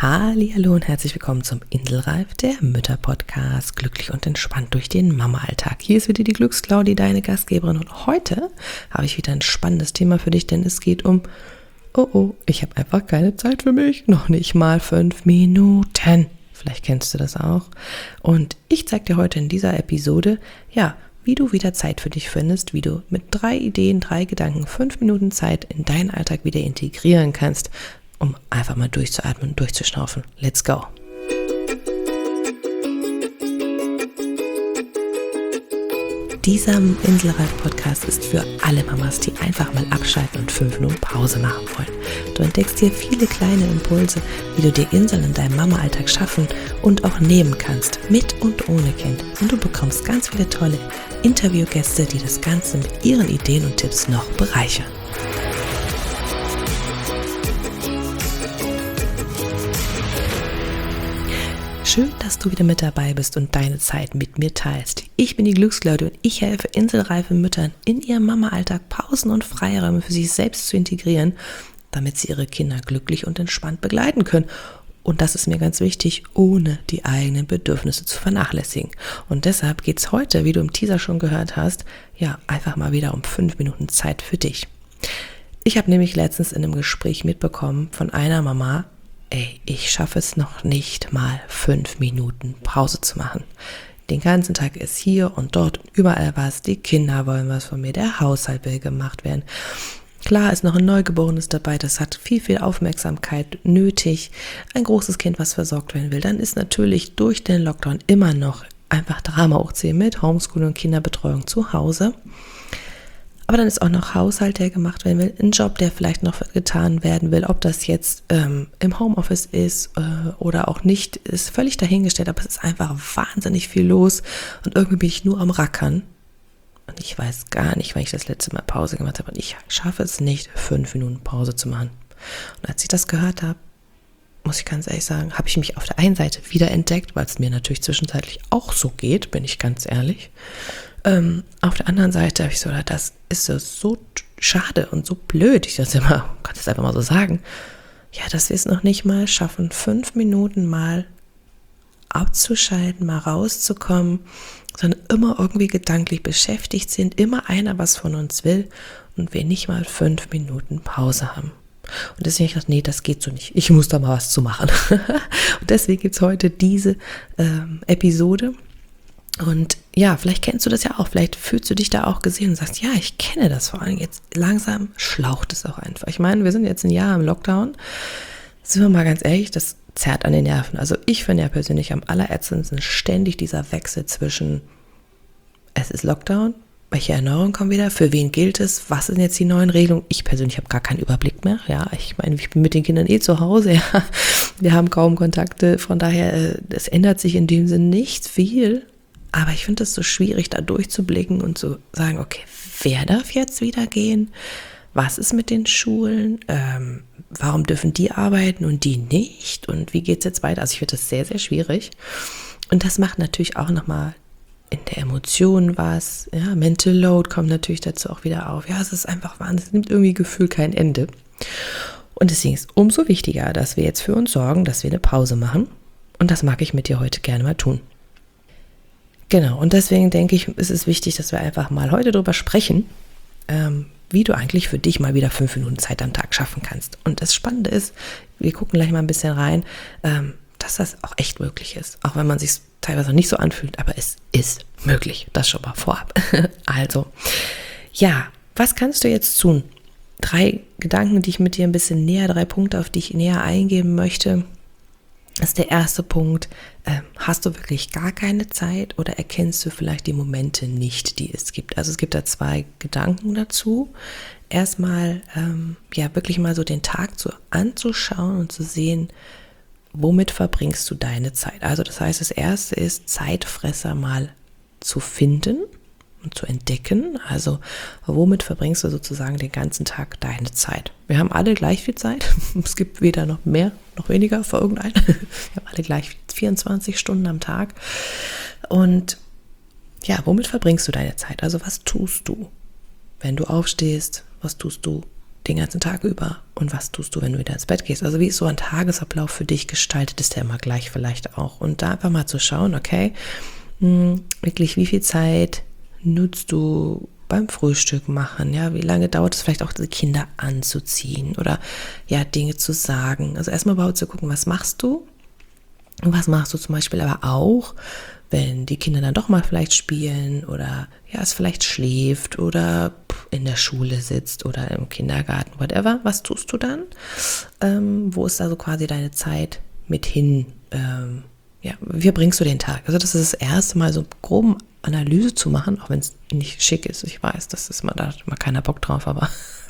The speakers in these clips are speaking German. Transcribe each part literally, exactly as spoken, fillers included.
Hallihallo und herzlich willkommen zum Inselreif, der Mütter-Podcast, glücklich und entspannt durch den Mama-Alltag. Hier ist wieder die Glücksclaudi, deine Gastgeberin, und heute habe ich wieder ein spannendes Thema für dich, denn es geht um, oh oh, ich habe einfach keine Zeit für mich, noch nicht mal fünf Minuten. Vielleicht kennst du das auch. Und ich zeige dir heute in dieser Episode, ja, wie du wieder Zeit für dich findest, wie du mit drei Ideen, drei Gedanken, fünf Minuten Zeit in deinen Alltag wieder integrieren kannst, um einfach mal durchzuatmen und durchzuschnaufen. Let's go! Dieser Inselreif-Podcast ist für alle Mamas, die einfach mal abschalten und fünf Minuten Pause machen wollen. Du entdeckst hier viele kleine Impulse, wie du dir Inseln in deinem Mama-Alltag schaffen und auch nehmen kannst, mit und ohne Kind. Und du bekommst ganz viele tolle Interviewgäste, die das Ganze mit ihren Ideen und Tipps noch bereichern. Schön, dass du wieder mit dabei bist und deine Zeit mit mir teilst. Ich bin die Glücksclaudi und ich helfe inselreifen Müttern, in ihrem Mama-Alltag Pausen und Freiräume für sich selbst zu integrieren, damit sie ihre Kinder glücklich und entspannt begleiten können. Und das ist mir ganz wichtig, ohne die eigenen Bedürfnisse zu vernachlässigen. Und deshalb geht es heute, wie du im Teaser schon gehört hast, ja, einfach mal wieder um fünf Minuten Zeit für dich. Ich habe nämlich letztens in einem Gespräch mitbekommen von einer Mama, ey, ich schaffe es noch nicht mal fünf Minuten Pause zu machen. Den ganzen Tag ist hier und dort und überall was. Die Kinder wollen was von mir, der Haushalt will gemacht werden. Klar ist noch ein Neugeborenes dabei, das hat viel, viel Aufmerksamkeit nötig. Ein großes Kind, was versorgt werden will. Dann ist natürlich durch den Lockdown immer noch einfach Drama hochziehen mit Homeschooling und Kinderbetreuung zu Hause. Aber dann ist auch noch Haushalt, der gemacht werden will, ein Job, der vielleicht noch getan werden will, ob das jetzt ähm, im Homeoffice ist äh, oder auch nicht, ist völlig dahingestellt, aber es ist einfach wahnsinnig viel los und irgendwie bin ich nur am Rackern und ich weiß gar nicht, wann ich das letzte Mal Pause gemacht habe und ich schaffe es nicht, fünf Minuten Pause zu machen. Und als ich das gehört habe, muss ich ganz ehrlich sagen, habe ich mich auf der einen Seite wiederentdeckt, weil es mir natürlich zwischenzeitlich auch so geht, bin ich ganz ehrlich. Ähm, auf der anderen Seite habe ich so gedacht, das ist so, so schade und so blöd, ich das immer, kann das einfach mal so sagen, ja, dass wir es noch nicht mal schaffen, fünf Minuten mal abzuschalten, mal rauszukommen, sondern immer irgendwie gedanklich beschäftigt sind, immer einer was von uns will und wir nicht mal fünf Minuten Pause haben. Und deswegen habe ich gedacht, nee, das geht so nicht, ich muss da mal was zu machen. Und deswegen gibt es heute diese ähm, Episode. Und ja, vielleicht kennst du das ja auch, vielleicht fühlst du dich da auch gesehen und sagst, ja, ich kenne das, vor allem jetzt langsam schlaucht es auch einfach. Ich meine, wir sind jetzt ein Jahr im Lockdown, sind wir mal ganz ehrlich, das zerrt an den Nerven. Also ich finde ja persönlich am allerätzendsten ständig dieser Wechsel zwischen, es ist Lockdown, welche Erneuerungen kommen wieder, für wen gilt es, was sind jetzt die neuen Regelungen? Ich persönlich habe gar keinen Überblick mehr, ja, ich meine, ich bin mit den Kindern eh zu Hause, ja, wir haben kaum Kontakte, von daher, es ändert sich in dem Sinn nicht viel. Aber ich finde es so schwierig, da durchzublicken und zu sagen, okay, wer darf jetzt wieder gehen? Was ist mit den Schulen? Ähm, warum dürfen die arbeiten und die nicht? Und wie geht es jetzt weiter? Also ich finde das sehr, sehr schwierig. Und das macht natürlich auch nochmal in der Emotion was. Ja, Mental Load kommt natürlich dazu auch wieder auf. Ja, es ist einfach Wahnsinn. Es nimmt irgendwie Gefühl kein Ende. Und deswegen ist es umso wichtiger, dass wir jetzt für uns sorgen, dass wir eine Pause machen. Und das mag ich mit dir heute gerne mal tun. Genau, und deswegen denke ich, ist es wichtig, dass wir einfach mal heute darüber sprechen, ähm, wie du eigentlich für dich mal wieder fünf Minuten Zeit am Tag schaffen kannst. Und das Spannende ist, wir gucken gleich mal ein bisschen rein, ähm, dass das auch echt möglich ist. Auch wenn man sich teilweise noch nicht so anfühlt, aber es ist möglich. Das schon mal vorab. Also, ja, was kannst du jetzt tun? Drei Gedanken, die ich mit dir ein bisschen näher, drei Punkte, auf die ich näher eingeben möchte. Das ist der erste Punkt. Ähm, hast du wirklich gar keine Zeit oder erkennst du vielleicht die Momente nicht, die es gibt? Also es gibt da zwei Gedanken dazu. Erstmal ähm, ja wirklich mal so den Tag so anzuschauen und zu sehen, womit verbringst du deine Zeit? Also das heißt, das erste ist, Zeitfresser mal zu finden und zu entdecken. Also womit verbringst du sozusagen den ganzen Tag deine Zeit? Wir haben alle gleich viel Zeit. Es gibt weder noch mehr noch weniger für irgendeinen. Wir haben alle gleich vierundzwanzig Stunden am Tag. Und ja, womit verbringst du deine Zeit? Also was tust du, wenn du aufstehst? Was tust du, den ganzen Tag über und was tust du, wenn du wieder ins Bett gehst? Also wie ist so ein Tagesablauf für dich gestaltet? Ist der immer gleich vielleicht auch? Und da einfach mal zu schauen, okay, mh, wirklich wie viel Zeit nutzt du beim Frühstück machen? Ja, wie lange dauert es vielleicht auch, die Kinder anzuziehen oder ja, Dinge zu sagen? Also erstmal überhaupt zu gucken, was machst du? Und was machst du zum Beispiel aber auch, wenn die Kinder dann doch mal vielleicht spielen oder ja, es vielleicht schläft oder in der Schule sitzt oder im Kindergarten, whatever. Was tust du dann? Ähm, wo ist da so quasi deine Zeit mit hin? Ähm, ja, wie bringst du den Tag? Also das ist das erste Mal so eine grobe Analyse zu machen, auch wenn es nicht schick ist. Ich weiß, das ist mal, da hat immer keiner Bock drauf, aber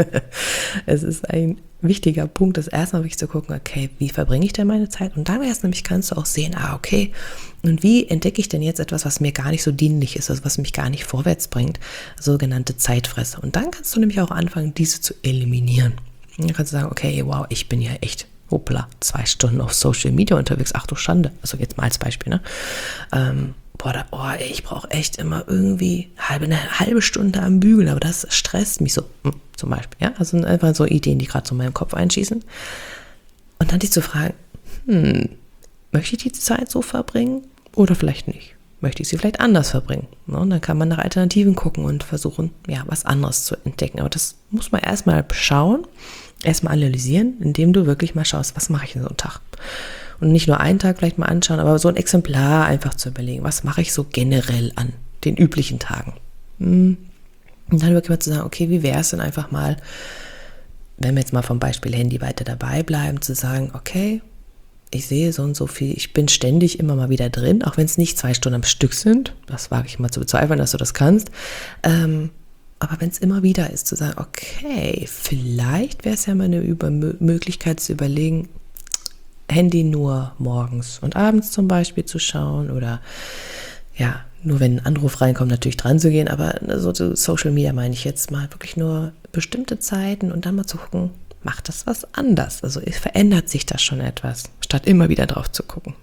es ist ein wichtiger Punkt, das erste Mal wirklich zu gucken, okay, wie verbringe ich denn meine Zeit? Und dann erst nämlich kannst du auch sehen, ah, okay, und wie entdecke ich denn jetzt etwas, was mir gar nicht so dienlich ist, also was mich gar nicht vorwärts bringt, sogenannte Zeitfresser. Und dann kannst du nämlich auch anfangen, diese zu eliminieren. Und dann kannst du sagen, okay, wow, ich bin ja echt, hoppla, zwei Stunden auf Social Media unterwegs, ach du Schande, also jetzt mal als Beispiel, ne? Ähm, boah, da, oh, ey, ich brauche echt immer irgendwie halbe, eine halbe Stunde am Bügeln, aber das stresst mich so, hm, zum Beispiel, ja, also einfach so Ideen, die gerade so in meinem Kopf einschießen. Und dann dich zu fragen, hm, möchte ich die Zeit so verbringen oder vielleicht nicht? Möchte ich sie vielleicht anders verbringen? Ne? Und dann kann man nach Alternativen gucken und versuchen, ja, was anderes zu entdecken. Aber das muss man erstmal schauen, erstmal analysieren, indem du wirklich mal schaust, was mache ich in so einem Tag? Und nicht nur einen Tag vielleicht mal anschauen, aber so ein Exemplar einfach zu überlegen, was mache ich so generell an den üblichen Tagen? Und dann wirklich mal zu sagen, okay, wie wäre es denn einfach mal, wenn wir jetzt mal vom Beispiel Handy weiter dabei bleiben, zu sagen, okay, ich sehe so und so viel, ich bin ständig immer mal wieder drin, auch wenn es nicht zwei Stunden am Stück sind, das wage ich mal zu bezweifeln, dass du das kannst, ähm, aber wenn es immer wieder ist, zu sagen, okay, vielleicht wäre es ja mal eine Über- Möglichkeit zu überlegen, Handy nur morgens und abends zum Beispiel zu schauen oder ja, nur wenn ein Anruf reinkommt, natürlich dran zu gehen, aber so zu Social Media meine ich jetzt mal wirklich nur bestimmte Zeiten und dann mal zu gucken, macht das was anders? Also verändert sich das schon etwas, statt immer wieder drauf zu gucken.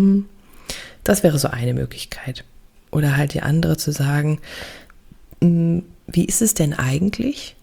Das wäre so eine Möglichkeit. Oder halt die andere zu sagen, wie ist es denn eigentlich,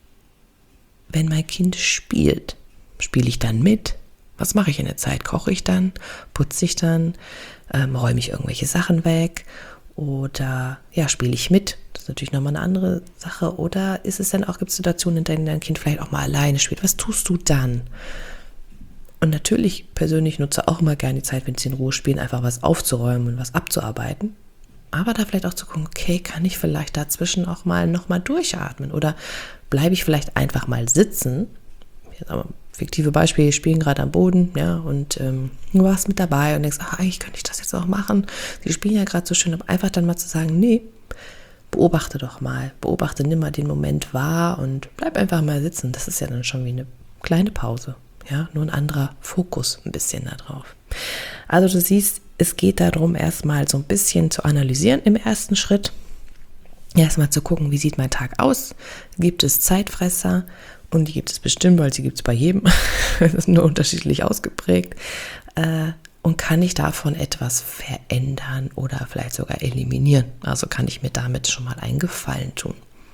wenn mein Kind spielt? Spiele ich dann mit? Was mache ich in der Zeit? Koche ich dann? Putze ich dann? Ähm, räume ich irgendwelche Sachen weg? Oder ja, spiele ich mit? Das ist natürlich nochmal eine andere Sache. Oder ist es dann auch, gibt es Situationen, in denen dein Kind vielleicht auch mal alleine spielt? Was tust du dann? Und natürlich persönlich nutze auch immer gerne die Zeit, wenn sie in Ruhe spielen, einfach was aufzuräumen und was abzuarbeiten. Aber da vielleicht auch zu gucken, okay, kann ich vielleicht dazwischen auch mal nochmal durchatmen? Oder bleibe ich vielleicht einfach mal sitzen? Aber fiktive Beispiele, spielen gerade am Boden, ja, und ähm, du warst mit dabei und denkst, ach, eigentlich könnte ich das jetzt auch machen. Sie spielen ja gerade so schön, aber einfach dann mal zu sagen, nee, beobachte doch mal, beobachte, nimm mal den Moment wahr und bleib einfach mal sitzen. Das ist ja dann schon wie eine kleine Pause, ja, nur ein anderer Fokus ein bisschen da drauf. Also du siehst, es geht darum, erstmal so ein bisschen zu analysieren im ersten Schritt. Erstmal zu gucken, wie sieht mein Tag aus? Gibt es Zeitfresser? Und die gibt es bestimmt, weil sie gibt es bei jedem. Das ist nur unterschiedlich ausgeprägt. Und kann ich davon etwas verändern oder vielleicht sogar eliminieren? Also kann ich mir damit schon mal einen Gefallen tun.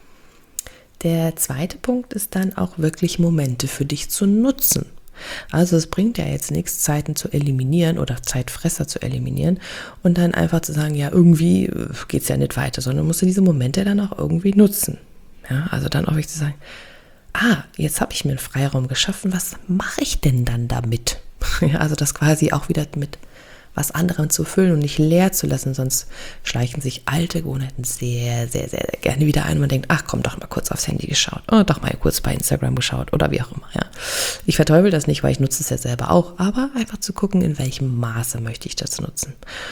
Der zweite Punkt ist dann auch wirklich Momente für dich zu nutzen. Also es bringt ja jetzt nichts, Zeiten zu eliminieren oder Zeitfresser zu eliminieren und dann einfach zu sagen, ja, irgendwie geht es ja nicht weiter, sondern musst du diese Momente dann auch irgendwie nutzen. Ja, also dann auch wirklich zu sagen, ah, jetzt habe ich mir einen Freiraum geschaffen, was mache ich denn dann damit? Ja, also das quasi auch wieder mit was anderem zu füllen und nicht leer zu lassen, sonst schleichen sich alte Gewohnheiten sehr, sehr, sehr, sehr gerne wieder ein und man denkt, ach komm, doch mal kurz aufs Handy geschaut oder doch mal kurz bei Instagram geschaut oder wie auch immer. Ja. Ich verteufel das nicht, weil ich nutze es ja selber auch, aber einfach zu gucken, in welchem Maße möchte ich das nutzen.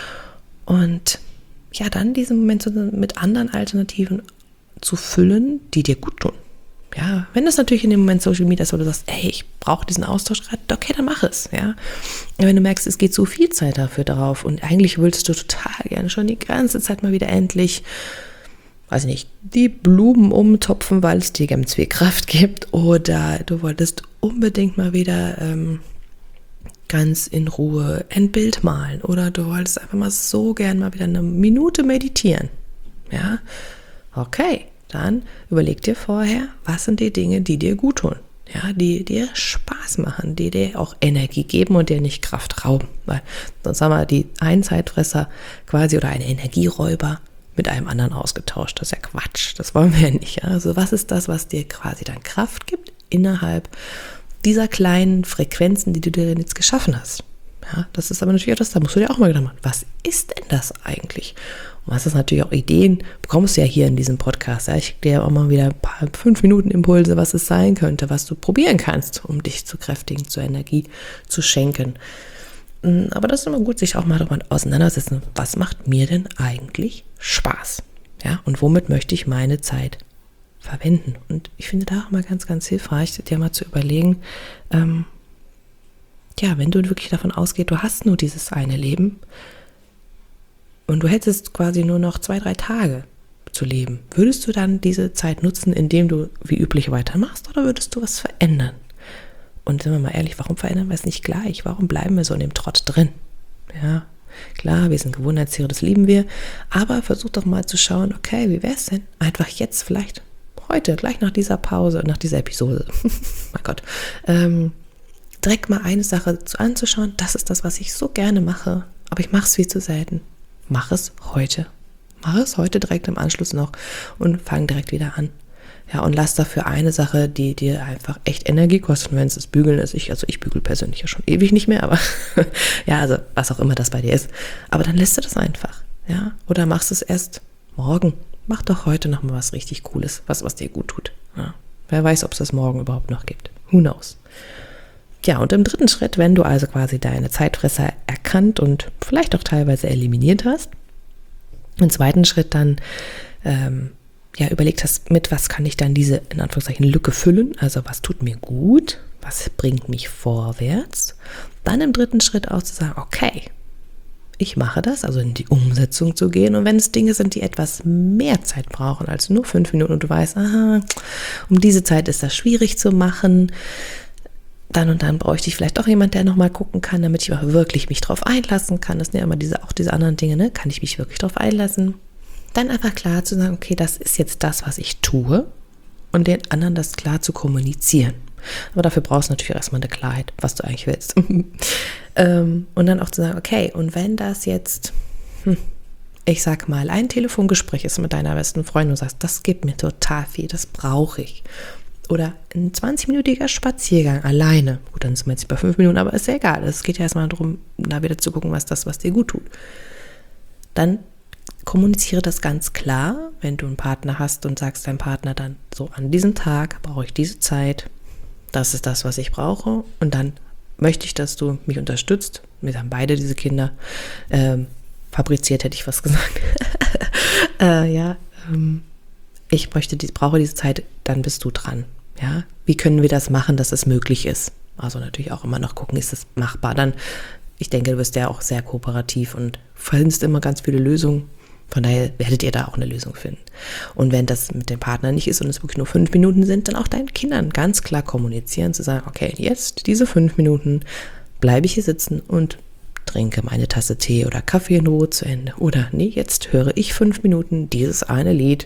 Und ja, dann diesen Moment mit anderen Alternativen zu füllen, die dir gut tun. Ja, wenn das natürlich in dem Moment Social Media ist, wo du sagst, ey, ich brauche diesen Austausch gerade, okay, dann mach es, ja. Und wenn du merkst, es geht so viel Zeit dafür drauf und eigentlich willst du total gerne schon die ganze Zeit mal wieder endlich, weiß ich nicht, die Blumen umtopfen, weil es dir ganz viel Kraft gibt oder du wolltest unbedingt mal wieder ähm, ganz in Ruhe ein Bild malen oder du wolltest einfach mal so gern mal wieder eine Minute meditieren, ja, okay. Dann überleg dir vorher, was sind die Dinge, die dir gut tun. ja, die dir Spaß machen, die dir auch Energie geben und dir nicht Kraft rauben. Weil sonst haben wir die einen Zeitfresser quasi oder einen Energieräuber mit einem anderen ausgetauscht. Das ist ja Quatsch, das wollen wir ja nicht. Ja? Also was ist das, was dir quasi dann Kraft gibt innerhalb dieser kleinen Frequenzen, die du dir jetzt geschaffen hast? Ja, das ist aber natürlich auch das, da musst du dir auch mal Gedanken machen, was ist denn das eigentlich? Und was ist natürlich auch Ideen, bekommst du ja hier in diesem Podcast. Ja? Ich gebe dir ja auch mal wieder ein paar fünf Minuten Impulse, was es sein könnte, was du probieren kannst, um dich zu kräftigen, zur Energie zu schenken. Aber das ist immer gut, sich auch mal darüber auseinandersetzen, was macht mir denn eigentlich Spaß? Ja, und womit möchte ich meine Zeit verwenden? Und ich finde da auch mal ganz, ganz hilfreich, dir mal zu überlegen, ähm, ja, wenn du wirklich davon ausgehst, du hast nur dieses eine Leben und du hättest quasi nur noch zwei, drei Tage zu leben, würdest du dann diese Zeit nutzen, indem du wie üblich weitermachst, oder würdest du was verändern? Und sind wir mal ehrlich, warum verändern wir es nicht gleich? Warum bleiben wir so in dem Trott drin? Ja, klar, wir sind Gewohnheitstiere, das lieben wir, aber versuch doch mal zu schauen, okay, wie wäre es denn? Einfach jetzt vielleicht, heute, gleich nach dieser Pause, nach dieser Episode, mein Gott, ähm, direkt mal eine Sache zu anzuschauen, das ist das, was ich so gerne mache, aber ich mache es viel zu selten. Mach es heute. Mach es heute direkt im Anschluss noch und fang direkt wieder an. Ja, und lass dafür eine Sache, die dir einfach echt Energie kostet, wenn es das Bügeln ist. Ich, also ich bügel persönlich ja schon ewig nicht mehr, aber ja, also was auch immer das bei dir ist. Aber dann lässt du das einfach, ja. Oder machst es erst morgen. Mach doch heute noch mal was richtig Cooles, was, was dir gut tut. Ja. Wer weiß, ob es das morgen überhaupt noch gibt. Who knows? Ja, und im dritten Schritt, wenn du also quasi deine Zeitfresser erkannt und vielleicht auch teilweise eliminiert hast, im zweiten Schritt dann ähm, ja, überlegt hast, mit was kann ich dann diese, in Anführungszeichen, Lücke füllen, also was tut mir gut, was bringt mich vorwärts, dann im dritten Schritt auch zu sagen, okay, ich mache das, also in die Umsetzung zu gehen, und wenn es Dinge sind, die etwas mehr Zeit brauchen als nur fünf Minuten und du weißt, aha, um diese Zeit ist das schwierig zu machen, dann und dann bräuchte ich vielleicht auch jemand, der nochmal gucken kann, damit ich auch wirklich mich drauf einlassen kann. Das sind ja immer diese, auch diese anderen Dinge, ne? Kann ich mich wirklich drauf einlassen? Dann einfach klar zu sagen, okay, das ist jetzt das, was ich tue, und den anderen das klar zu kommunizieren. Aber dafür brauchst du natürlich erstmal eine Klarheit, was du eigentlich willst. ähm, und dann auch zu sagen, okay, und wenn das jetzt, hm, ich sag mal, ein Telefongespräch ist mit deiner besten Freundin und du sagst, das gibt mir total viel, das brauche ich. Oder ein zwanzigminütiger Spaziergang alleine. Gut, dann sind wir jetzt bei fünf Minuten, aber ist ja egal. Es geht ja erstmal darum, da wieder zu gucken, was das, was dir gut tut. Dann kommuniziere das ganz klar, wenn du einen Partner hast und sagst deinem Partner dann, so an diesem Tag brauche ich diese Zeit, das ist das, was ich brauche, und dann möchte ich, dass du mich unterstützt. Wir haben beide diese Kinder ähm, fabriziert, hätte ich was gesagt. äh, ja, ähm, ich möchte, die, brauche diese Zeit, dann bist du dran. Ja, wie können wir das machen, dass es möglich ist? Also natürlich auch immer noch gucken, ist es machbar? Dann, ich denke, du bist ja auch sehr kooperativ und findest immer ganz viele Lösungen. Von daher werdet ihr da auch eine Lösung finden. Und wenn das mit dem Partner nicht ist und es wirklich nur fünf Minuten sind, dann auch deinen Kindern ganz klar kommunizieren, zu sagen, okay, jetzt diese fünf Minuten bleibe ich hier sitzen und trinke meine Tasse Tee oder Kaffee in Ruhe zu Ende. Oder nee, jetzt höre ich fünf Minuten dieses eine Lied,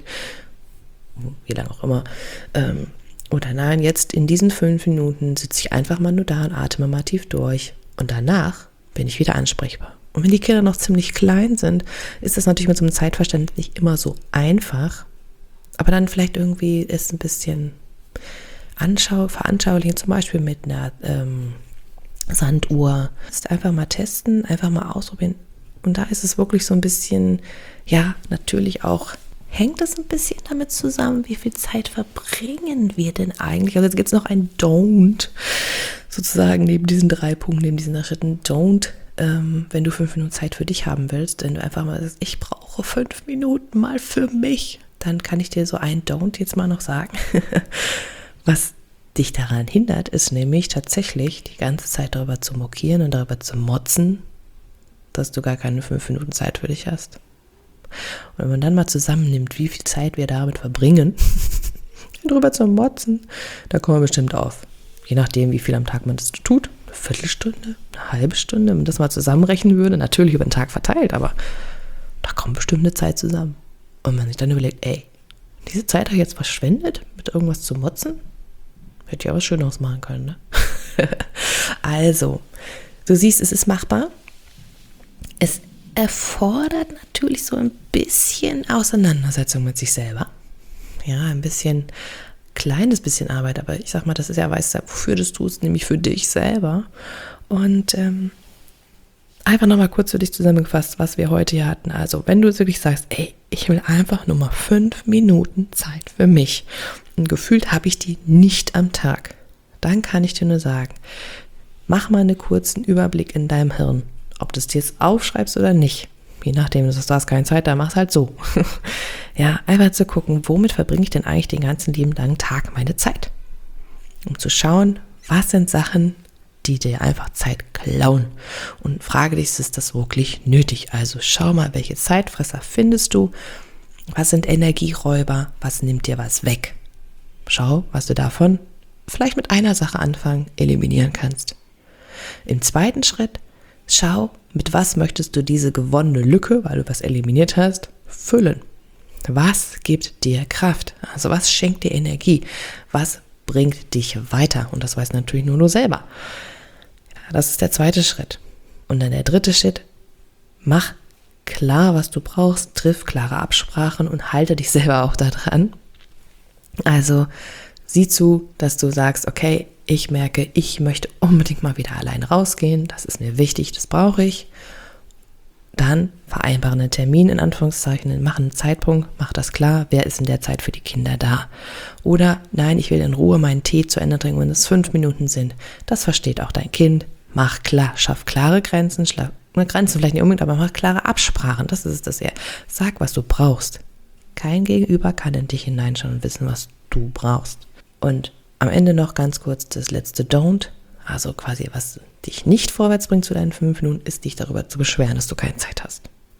wie lange auch immer. Ähm, oder nein, jetzt in diesen fünf Minuten sitze ich einfach mal nur da und atme mal tief durch. Und danach bin ich wieder ansprechbar. Und wenn die Kinder noch ziemlich klein sind, ist das natürlich mit so einem Zeitverständnis nicht immer so einfach. Aber dann vielleicht irgendwie es ein bisschen anschau, veranschaulichen, zum Beispiel mit einer ähm, Sanduhr. Das ist einfach mal testen, einfach mal ausprobieren. Und da ist es wirklich so ein bisschen, ja, natürlich auch, hängt das ein bisschen damit zusammen, wie viel Zeit verbringen wir denn eigentlich? Also jetzt gibt es noch ein Don't, sozusagen neben diesen drei Punkten, neben diesen Schritten. Don't, ähm, wenn du fünf Minuten Zeit für dich haben willst, wenn du einfach mal sagst, ich brauche fünf Minuten mal für mich, dann kann ich dir so ein Don't jetzt mal noch sagen. Was dich daran hindert, ist nämlich tatsächlich die ganze Zeit darüber zu mokieren und darüber zu motzen, dass du gar keine fünf Minuten Zeit für dich hast. Und wenn man dann mal zusammennimmt, wie viel Zeit wir damit verbringen, drüber zu motzen, da kommen wir bestimmt auf. Je nachdem, wie viel am Tag man das tut, eine Viertelstunde, eine halbe Stunde, wenn man das mal zusammenrechnen würde, natürlich über den Tag verteilt, aber da kommt bestimmt eine Zeit zusammen. Und man sich dann überlegt, ey, diese Zeit habe ich jetzt verschwendet, mit irgendwas zu motzen? Hätte ja was Schöneres machen können, ne? Also, du siehst, es ist machbar. Es erfordert natürlich so ein bisschen Auseinandersetzung mit sich selber. Ja, ein bisschen, kleines bisschen Arbeit, aber ich sag mal, das ist ja, weißt du, wofür du es tust, nämlich für dich selber. Und ähm, einfach nochmal kurz für dich zusammengefasst, was wir heute hier hatten. Also, wenn du wirklich sagst, ey, ich will einfach nur mal fünf Minuten Zeit für mich und gefühlt habe ich die nicht am Tag, dann kann ich dir nur sagen, mach mal einen kurzen Überblick in deinem Hirn, ob du es dir jetzt aufschreibst oder nicht. Je nachdem, du hast keine Zeit, dann mach's halt so. Ja, einfach zu gucken, womit verbringe ich denn eigentlich den ganzen lieben langen Tag meine Zeit? Um zu schauen, was sind Sachen, die dir einfach Zeit klauen. Und frage dich, ist das wirklich nötig? Also schau mal, welche Zeitfresser findest du? Was sind Energieräuber? Was nimmt dir was weg? Schau, was du davon vielleicht mit einer Sache anfangen, eliminieren kannst. Im zweiten Schritt, schau, mit was möchtest du diese gewonnene Lücke, weil du was eliminiert hast, füllen. Was gibt dir Kraft? Also was schenkt dir Energie? Was bringt dich weiter? Und das weißt natürlich nur du selber. Ja, das ist der zweite Schritt. Und dann der dritte Schritt, mach klar, was du brauchst, triff klare Absprachen und halte dich selber auch da dran. Also sieh zu, dass du sagst, okay, ich merke, ich möchte unbedingt mal wieder allein rausgehen, das ist mir wichtig, das brauche ich. Dann vereinbare einen Termin, in Anführungszeichen, mach einen Zeitpunkt, mach das klar, wer ist in der Zeit für die Kinder da. Oder nein, ich will in Ruhe meinen Tee zu Ende trinken, wenn es fünf Minuten sind. Das versteht auch dein Kind. Mach klar, schaff klare Grenzen, schla- Grenzen vielleicht nicht unbedingt, aber mach klare Absprachen, das ist das eher. Sag, was du brauchst. Kein Gegenüber kann in dich hineinschauen und wissen, was du brauchst. Und am Ende noch ganz kurz das letzte Don't, also quasi was dich nicht vorwärts bringt zu deinen fünf Minuten, ist dich darüber zu beschweren, dass du keine Zeit hast.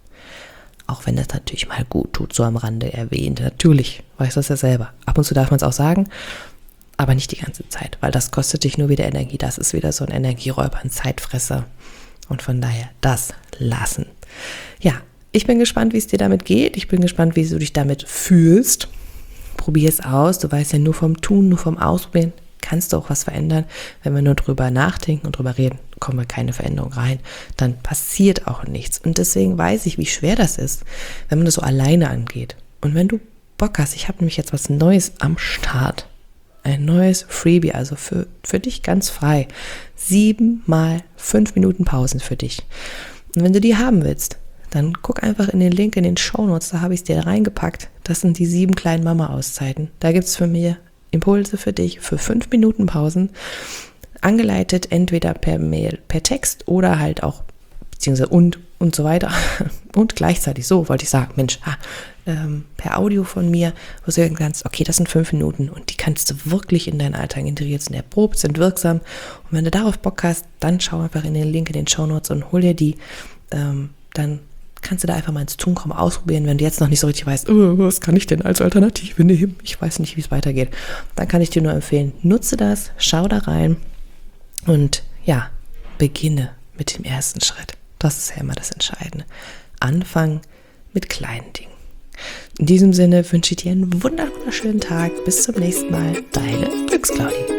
Auch wenn das natürlich mal gut tut, so am Rande erwähnt. Natürlich, weißt du das ja selber. Ab und zu darf man es auch sagen, aber nicht die ganze Zeit, weil das kostet dich nur wieder Energie. Das ist wieder so ein Energieräuber, ein Zeitfresser. Und von daher das lassen. Ja, ich bin gespannt, wie es dir damit geht. Ich bin gespannt, wie du dich damit fühlst. Probier es aus. Du weißt ja, nur vom Tun, nur vom Ausprobieren kannst du auch was verändern. Wenn wir nur drüber nachdenken und drüber reden, kommen wir keine Veränderung rein. Dann passiert auch nichts. Und deswegen weiß ich, wie schwer das ist, wenn man das so alleine angeht. Und wenn du Bock hast, ich habe nämlich jetzt was Neues am Start. Ein neues Freebie, also für, für dich ganz frei. Sieben mal fünf Minuten Pausen für dich. Und wenn du die haben willst, dann guck einfach in den Link in den Shownotes, da habe ich es dir reingepackt. Das sind die sieben kleinen Mama-Auszeiten. Da gibt es für mich Impulse für dich für fünf Minuten Pausen, angeleitet entweder per Mail, per Text oder halt auch, beziehungsweise und und so weiter. Und gleichzeitig, so wollte ich sagen, Mensch, ah, ähm, per Audio von mir, wo du sagen kannst, okay, das sind fünf Minuten und die kannst du wirklich in deinen Alltag integrieren, sind erprobt, sind wirksam. Und wenn du darauf Bock hast, dann schau einfach in den Link in den Shownotes und hol dir die, ähm, dann kannst du da einfach mal ins Tun kommen, ausprobieren, wenn du jetzt noch nicht so richtig weißt, oh, was kann ich denn als Alternative nehmen? Ich weiß nicht, wie es weitergeht. Dann kann ich dir nur empfehlen, nutze das, schau da rein und ja, beginne mit dem ersten Schritt. Das ist ja immer das Entscheidende. Anfangen mit kleinen Dingen. In diesem Sinne wünsche ich dir einen wunderschönen Tag. Bis zum nächsten Mal. Deine Glücksclaudie.